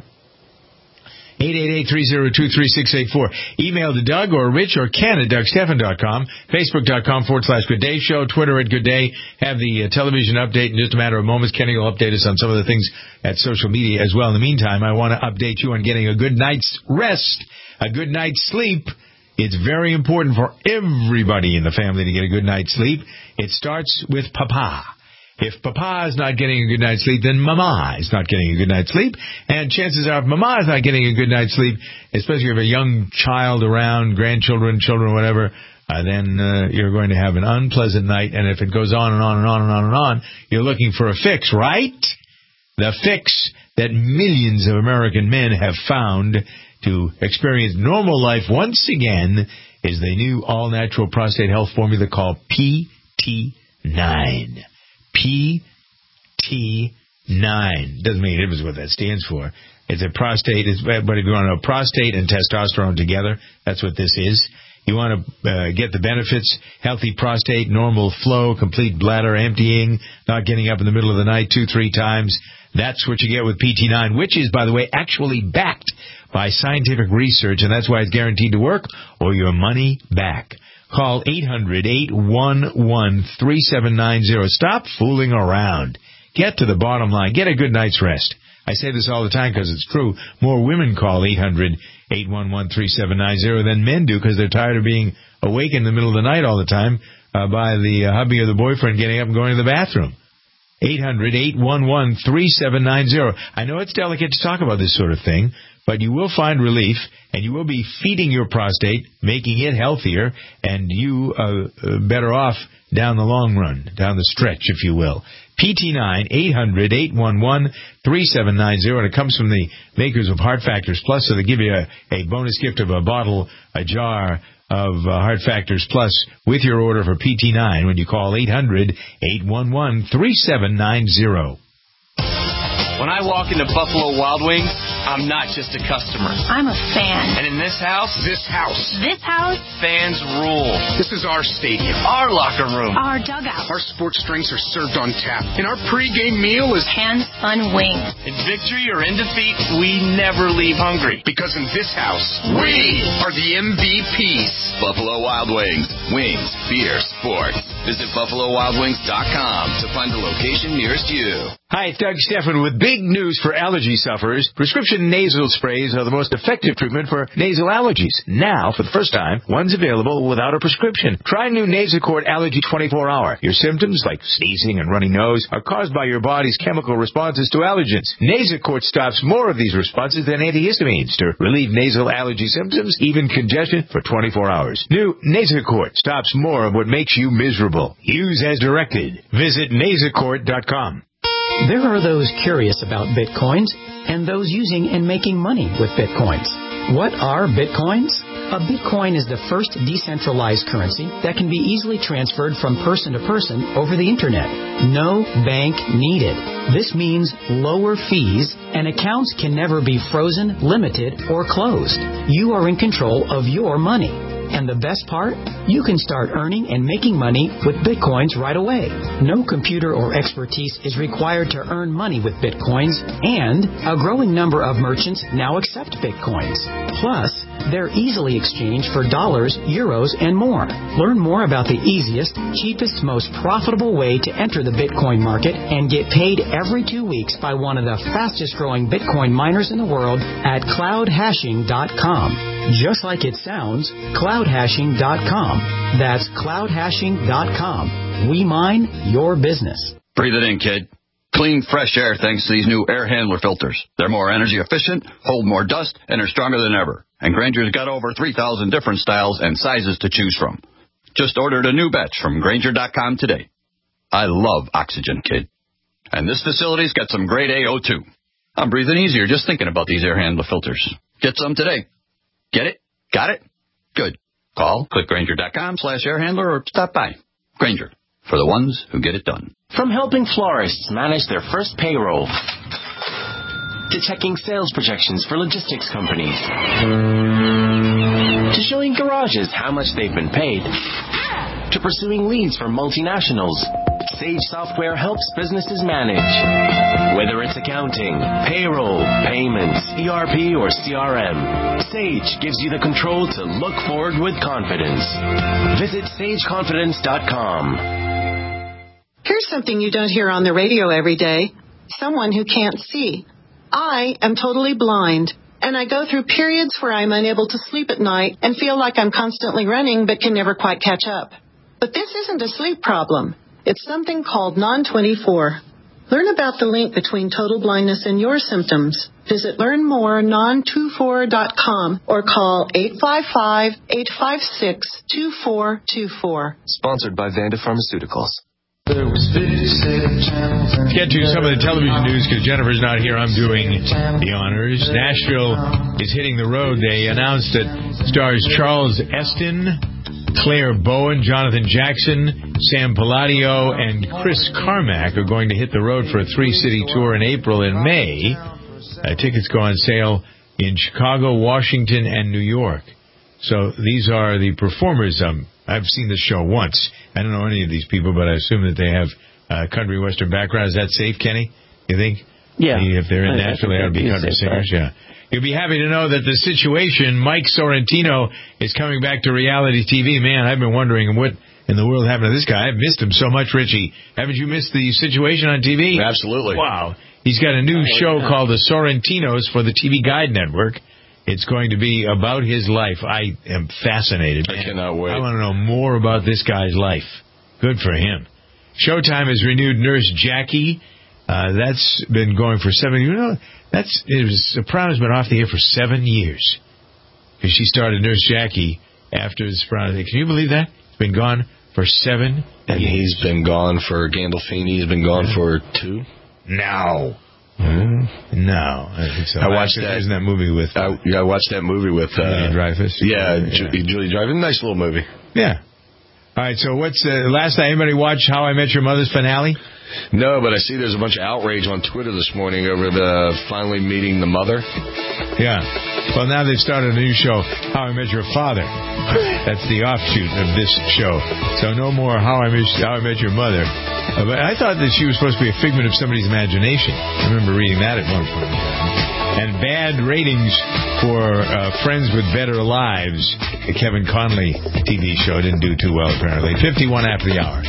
eight eight eight, three oh two, three six eight four. Email to Doug or Rich or Ken at Doug Stephan dot com. Facebook.com forward slash Good Day Show. Twitter at Good Day. Have the uh, television update in just a matter of moments. Kenny will update us on some of the things at social media as well. In the meantime, I want to update you on getting a good night's rest, a good night's sleep. It's very important for everybody in the family to get a good night's sleep. It starts with Papa. If Papa is not getting a good night's sleep, then Mama is not getting a good night's sleep. And chances are if Mama is not getting a good night's sleep, especially if you have a young child around, grandchildren, children, whatever, uh, then uh, you're going to have an unpleasant night. And if it goes on and on and on and on and on, you're looking for a fix, right? The fix that millions of American men have found to experience normal life once again is the new all-natural prostate health formula called P T nine. P T nine. Doesn't make any difference what that stands for. It's a prostate, it's, but if you want to know prostate and testosterone together, that's what this is. You want to uh, get the benefits, healthy prostate, normal flow, complete bladder emptying, not getting up in the middle of the night two, three times. That's what you get with P T nine, which is, by the way, actually backed by scientific research, and that's why it's guaranteed to work, or your money back. Call eight hundred, eight one one, three seven nine zero. Stop fooling around. Get to the bottom line. Get a good night's rest. I say this all the time because it's true. More women call eight hundred, eight one one, three seven nine zero than men do because they're tired of being awake in the middle of the night all the time uh, by the uh, hubby or the boyfriend getting up and going to the bathroom. eight hundred, eight one one, three seven nine zero. I know it's delicate to talk about this sort of thing, but you will find relief, and you will be feeding your prostate, making it healthier, and you uh, uh, better off down the long run, down the stretch, if you will. P T nine, eight hundred, eight one one, three seven nine zero, and it comes from the makers of Heart Factors Plus, so they give you a, a bonus gift of a bottle, a jar of uh, Heart Factors Plus with your order for P T nine when you call eight hundred, eight one one, three seven nine zero. When I walk into Buffalo Wild Wings, I'm not just a customer. I'm a fan. And in this house, This house. This house. fans rule. This is our stadium. Our locker room. Our dugout. Our sports drinks are served on tap. And our pregame meal is hand-spun wings. In victory or in defeat, we never leave hungry. Because in this house, we are the M V Ps. Buffalo Wild Wings. Wings, beer, sports. Visit buffalo wild wings dot com to find the location nearest you. Hi, it's Doug Stephan with big news for allergy sufferers. Prescription prescription nasal sprays are the most effective treatment for nasal allergies. Now, for the first time, one's available without a prescription. Try new Nasacort Allergy twenty-four hour. Your symptoms, like sneezing and runny nose, are caused by your body's chemical responses to allergens. Nasacort stops more of these responses than antihistamines to relieve nasal allergy symptoms, even congestion, for twenty-four hours. New Nasacort stops more of what makes you miserable. Use as directed. Visit nasacort dot com. There are those curious about Bitcoins and those using and making money with Bitcoins. What are Bitcoins? A Bitcoin is the first decentralized currency that can be easily transferred from person to person over the Internet. No bank needed. This means lower fees, and accounts can never be frozen, limited, or closed. You are in control of your money. And the best part? You can start earning and making money with Bitcoins right away. No computer or expertise is required to earn money with Bitcoins, and a growing number of merchants now accept Bitcoins. Plus, they're easily exchanged for dollars, euros, and more. Learn more about the easiest, cheapest, most profitable way to enter the Bitcoin market and get paid every two weeks by one of the fastest growing Bitcoin miners in the world at cloud hashing dot com. Just like it sounds, cloud hashing dot com. That's cloud hashing dot com. We mine your business. Breathe it in, kid. Clean, fresh air thanks to these new air handler filters. They're more energy efficient, hold more dust, and are stronger than ever. And Grainger's got over three thousand different styles and sizes to choose from. Just ordered a new batch from Grainger dot com today. I love oxygen, kid. And this facility's got some grade A O two. I'm breathing easier just thinking about these air handler filters. Get some today. Get it? Got it? Good. Call, click Grainger dot com slash air handler, or stop by. Grainger, for the ones who get it done. From helping florists manage their first payroll, to checking sales projections for logistics companies, to showing garages how much they've been paid, to pursuing leads for multinationals, Sage Software helps businesses manage. Whether it's accounting, payroll, payments, E R P, or C R M, Sage gives you the control to look forward with confidence. Visit sage confidence dot com. Here's something you don't hear on the radio every day. Someone who can't see. I am totally blind, and I go through periods where I'm unable to sleep at night and feel like I'm constantly running but can never quite catch up. But this isn't a sleep problem. It's something called non twenty-four. Learn about the link between total blindness and your symptoms. Visit learn more non twenty-four dot com or call eight five five, eight five six, two four two four. Sponsored by Vanda Pharmaceuticals. Let's get to some of the television news because Jennifer's not here. I'm doing the honors. Nashville is hitting the road. They announced that stars Charles Esten, Claire Bowen, Jonathan Jackson, Sam Palladio, and Chris Carmack are going to hit the road for a three-city tour in April and May. Uh, tickets go on sale in Chicago, Washington, and New York. So these are the performers. Um, I've seen this show once. I don't know any of these people, but I assume that they have uh, country western background. Is that safe, Kenny? You think? Yeah. If they're in Nashville, they ought to be country singers. Yeah. You'll be happy to know that The Situation, Mike Sorrentino, is coming back to reality T V. Man, I've been wondering what in the world happened to this guy. I've missed him so much, Richie. Haven't you missed The Situation on T V? Absolutely. Wow. He's got a new oh, show yeah. called The Sorrentinos for the T V Guide Network. It's going to be about his life. I am fascinated. I cannot wait. I want to know more about this guy's life. Good for him. Showtime has renewed Nurse Jackie. Uh, that's been going for seven years. You know, that's, it was, Sopranos been off the air for seven years. Because she started Nurse Jackie after the Sopranos. Can you believe that? It's been gone for seven And years. He's been gone for Gandolfini. He's been gone yeah. for two. No. Mm-hmm. No, I think so. I watched that. Isn't that movie with? Uh, yeah, I watched that movie with uh, Julia Dreyfus. Yeah, yeah. Ju- Julia Dreyfus. Nice little movie. Yeah. All right. So, what's uh, last night? Anybody watch How I Met Your Mother's finale? No, but I see there's a bunch of outrage on Twitter this morning over the finally meeting the mother. Yeah. Well, now they've started a new show, How I Met Your Father. That's the offshoot of this show. So no more How I Met, How I Met Your Mother. Uh, but I thought that she was supposed to be a figment of somebody's imagination. I remember reading that at one point. And bad ratings for uh, Friends with Better Lives. The Kevin Conley T V show didn't do too well, apparently. fifty-one after the hour.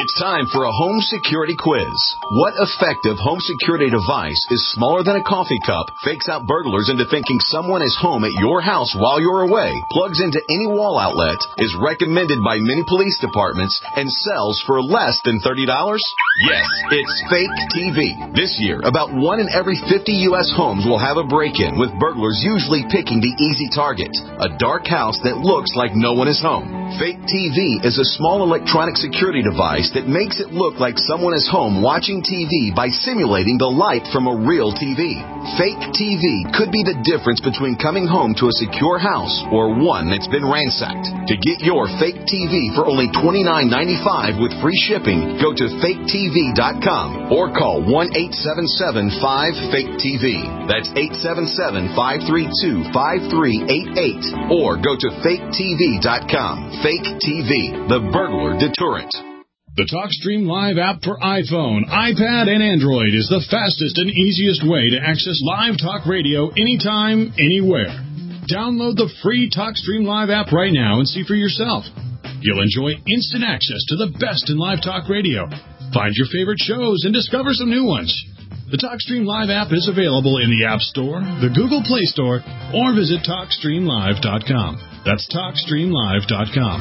It's time for a home security quiz. What effective home security device is smaller than a coffee cup, fakes out burglars into thinking someone is home at your house while you're away, plugs into any wall outlet, is recommended by many police departments, and sells for less than thirty dollars? Yes, it's Fake T V. This year, about one in every fifty U S homes will have a break-in, with burglars usually picking the easy target, a dark house that looks like no one is home. Fake T V is a small electronic security device that makes it look like someone is home watching T V by simulating the light from a real T V. Fake T V could be the difference between coming home to a secure house or one that's been ransacked. To get your Fake T V for only twenty-nine ninety-five with free shipping, go to fake T V dot com or call one eight seven seven five fake T V. That's eight seven seven, five three two, five three eight eight or go to fake T V dot com. Fake T V, the burglar deterrent. The TalkStream Live app for iPhone, iPad, and Android is the fastest and easiest way to access live talk radio anytime, anywhere. Download the free TalkStream Live app right now and see for yourself. You'll enjoy instant access to the best in live talk radio. Find your favorite shows and discover some new ones. The TalkStream Live app is available in the App Store, the Google Play Store, or visit talk stream live dot com. That's talk stream live dot com.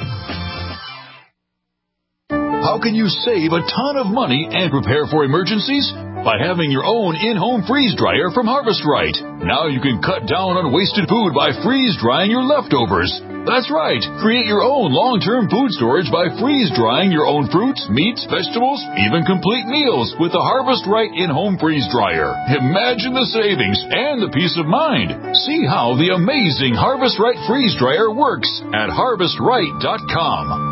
How can you save a ton of money and prepare for emergencies? By having your own in-home freeze dryer from Harvest Right. Now you can cut down on wasted food by freeze drying your leftovers. That's right. Create your own long-term food storage by freeze drying your own fruits, meats, vegetables, even complete meals with the Harvest Right in-home freeze dryer. Imagine the savings and the peace of mind. See how the amazing Harvest Right freeze dryer works at harvest right dot com.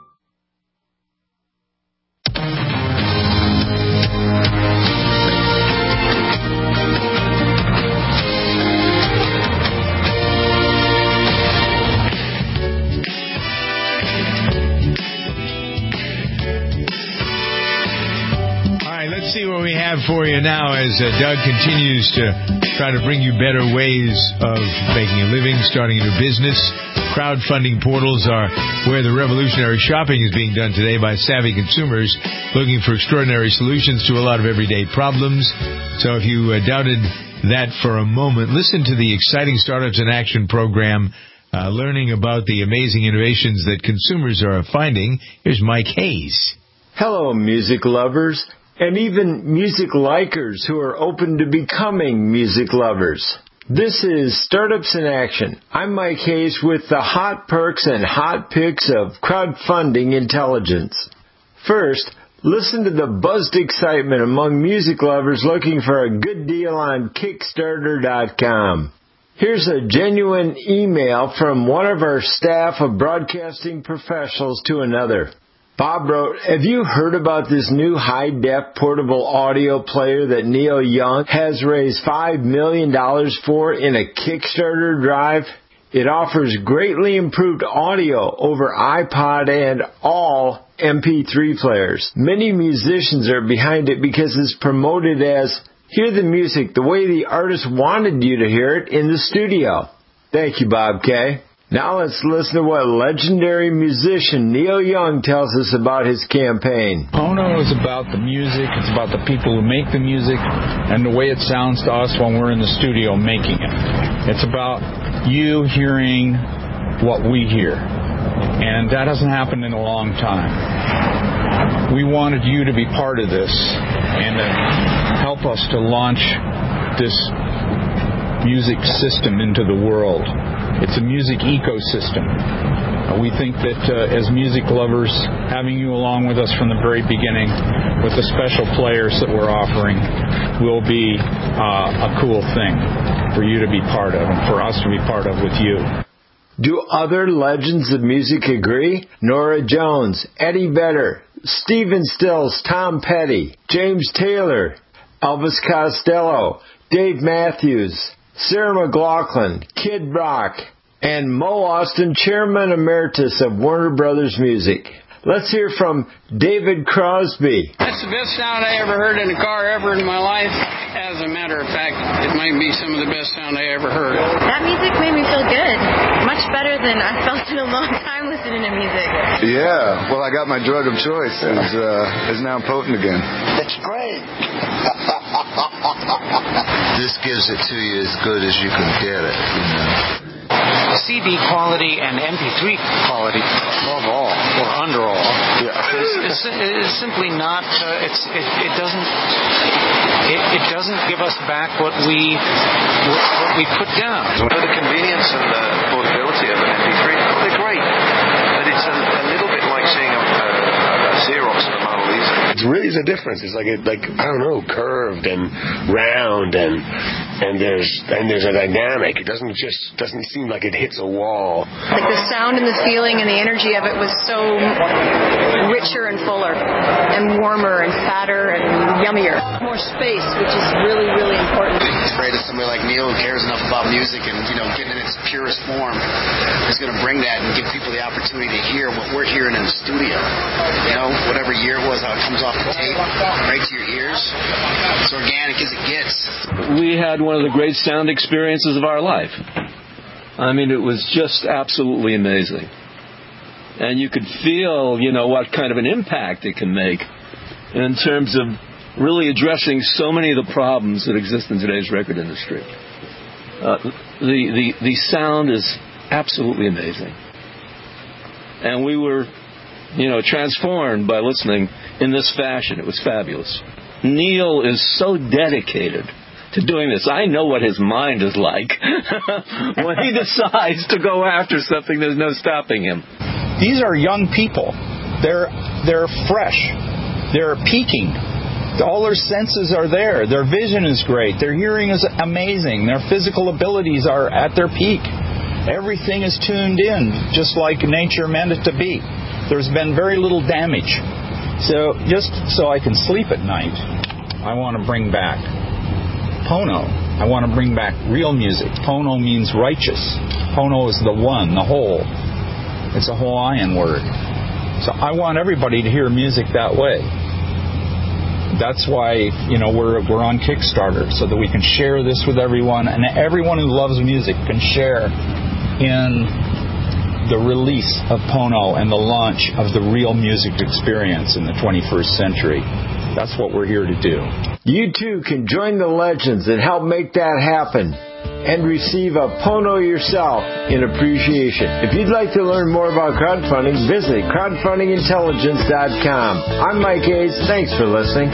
See what we have for you now as uh, Doug continues to try to bring you better ways of making a living, starting a new business. Crowdfunding portals are where the revolutionary shopping is being done today by savvy consumers looking for extraordinary solutions to a lot of everyday problems. So if you uh, doubted that for a moment, listen to the exciting Startups in Action program, uh, learning about the amazing innovations that consumers are finding. Here's Mike Hayes. Hello, music lovers. And even music likers who are open to becoming music lovers. This is Startups in Action. I'm Mike Hayes with the hot perks and hot picks of crowdfunding intelligence. First, listen to the buzzed excitement among music lovers looking for a good deal on Kickstarter dot com. Here's a genuine email from one of our staff of broadcasting professionals to another. Bob wrote, have you heard about this new high-def portable audio player that Neil Young has raised five million dollars for in a Kickstarter drive? It offers greatly improved audio over iPod and all M P three players. Many musicians are behind it because it's promoted as, hear the music the way the artist wanted you to hear it in the studio. Thank you, Bob K. Now let's listen to what legendary musician Neil Young tells us about his campaign. Pono is about the music. It's about the people who make the music and the way it sounds to us when we're in the studio making it. It's about you hearing what we hear. And that hasn't happened in a long time. We wanted you to be part of this and to help us to launch this music system into the world. It's a music ecosystem. Uh, we think that uh, as music lovers, having you along with us from the very beginning with the special players that we're offering will be uh, a cool thing for you to be part of and for us to be part of with you. Do other legends of music agree? Norah Jones, Eddie Vedder, Stephen Stills, Tom Petty, James Taylor, Elvis Costello, Dave Matthews, Sarah McLachlan, Kid Rock, and Mo Austin, Chairman Emeritus of Warner Brothers Music. Let's hear from David Crosby. That's the best sound I ever heard in a car ever in my life. As a matter of fact, it might be some of the best sound I ever heard. That music made me feel good. Much better than I felt in a long time listening to music. Yeah, well, I got my drug of choice, and it's, uh, it's now potent again. It's great. This gives it to you as good as you can get it, you know. C D quality and M P three quality, above all, or under all, yeah. is, is, is simply not. Uh, it's it, it doesn't. It, it doesn't give us back what we what, what we put down. So the convenience and the portability of an M P three, oh, they're great, but it's a, a little bit like seeing a, a, a Xerox and a Mona Lisa. It really is a difference. It's like it, like I don't know, curved and round, and and there's and there's a dynamic. It doesn't just doesn't seem like it hits a wall. Like the sound and the feeling and the energy of it was so richer and fuller and warmer and fatter and yummier. More space, which is really, really important. I'm afraid of somebody like Neil who cares enough about music and, you know, getting in its purest form is going to bring that and give people the opportunity to hear what we're hearing in the studio. You know, whatever year it was, how it comes off the tape, right to your ears. As organic as it gets. We had one of the great sound experiences of our life. I mean, it was just absolutely amazing. And you could feel, you know, what kind of an impact it can make in terms of really addressing so many of the problems that exist in today's record industry. Uh, the, the, the sound is absolutely amazing. And we were, you know, transformed by listening in this fashion. It was fabulous. Neil is so dedicated to doing this. I know what his mind is like when he decides to go after something. There's no stopping him. These are young people. They're they're fresh. They're peaking. All their senses are there. Their vision is great. Their hearing is amazing. Their physical abilities are at their peak. Everything is tuned in, just like nature meant it to be. There's been very little damage. So just so I can sleep at night, I want to bring back Pono. I want to bring back real music. Pono means righteous. Pono is the one, the whole. It's a Hawaiian word. So I want everybody to hear music that way. That's why, you know, we're we're on Kickstarter, so that we can share this with everyone, and everyone who loves music can share in the release of Pono and the launch of the real music experience in the twenty-first century. That's what we're here to do. You too can join the legends and help make that happen and receive a Pono yourself in appreciation. If you'd like to learn more about crowdfunding, visit crowdfunding intelligence dot com. I'm Mike Hayes. Thanks for listening.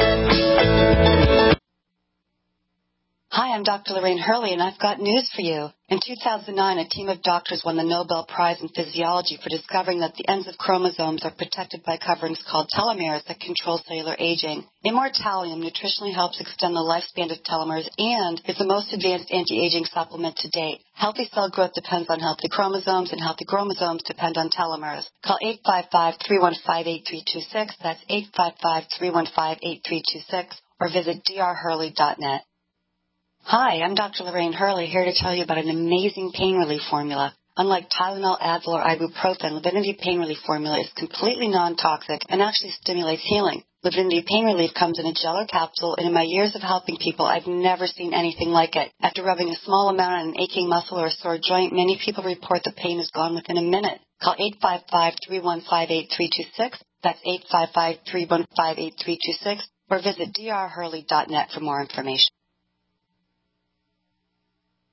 Hi, I'm Doctor Lorraine Hurley, and I've got news for you. In two thousand nine, a team of doctors won the Nobel Prize in Physiology for discovering that the ends of chromosomes are protected by coverings called telomeres that control cellular aging. Immortalium nutritionally helps extend the lifespan of telomeres and is the most advanced anti-aging supplement to date. Healthy cell growth depends on healthy chromosomes, and healthy chromosomes depend on telomeres. Call eight five five, three one five, eight three two six. That's eight five five, three one five, eight three two six, or visit d r hurley dot net. Hi, I'm Doctor Lorraine Hurley, here to tell you about an amazing pain relief formula. Unlike Tylenol, Advil, or ibuprofen, Livinity Pain Relief Formula is completely non-toxic and actually stimulates healing. Livinity Pain Relief comes in a gel or capsule, and in my years of helping people, I've never seen anything like it. After rubbing a small amount on an aching muscle or a sore joint, many people report the pain is gone within a minute. Call eight five five, three one five, eight three two six. That's eight five five, three one five, eight three two six. Or visit d r hurley dot net for more information.